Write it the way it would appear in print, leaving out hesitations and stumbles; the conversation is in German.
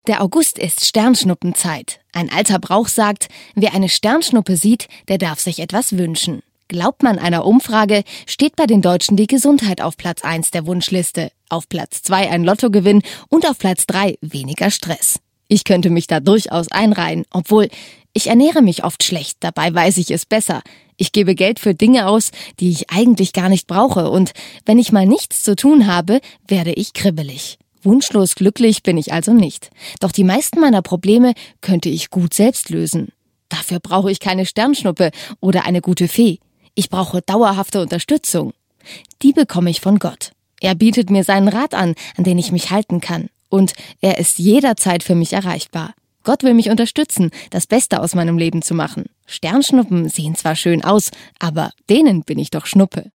Der August ist Sternschnuppenzeit. Ein alter Brauch sagt, wer eine Sternschnuppe sieht, der darf sich etwas wünschen. Glaubt man einer Umfrage, steht bei den Deutschen die Gesundheit auf Platz 1 der Wunschliste, auf Platz 2 ein Lottogewinn und auf Platz 3 weniger Stress. Ich könnte mich da durchaus einreihen, obwohl ich ernähre mich oft schlecht, dabei weiß ich es besser. Ich gebe Geld für Dinge aus, die ich eigentlich gar nicht brauche, und wenn ich mal nichts zu tun habe, werde ich kribbelig. Wunschlos glücklich bin ich also nicht. Doch die meisten meiner Probleme könnte ich gut selbst lösen. Dafür brauche ich keine Sternschnuppe oder eine gute Fee. Ich brauche dauerhafte Unterstützung. Die bekomme ich von Gott. Er bietet mir seinen Rat an den ich mich halten kann. Und er ist jederzeit für mich erreichbar. Gott will mich unterstützen, das Beste aus meinem Leben zu machen. Sternschnuppen sehen zwar schön aus, aber denen bin ich doch Schnuppe.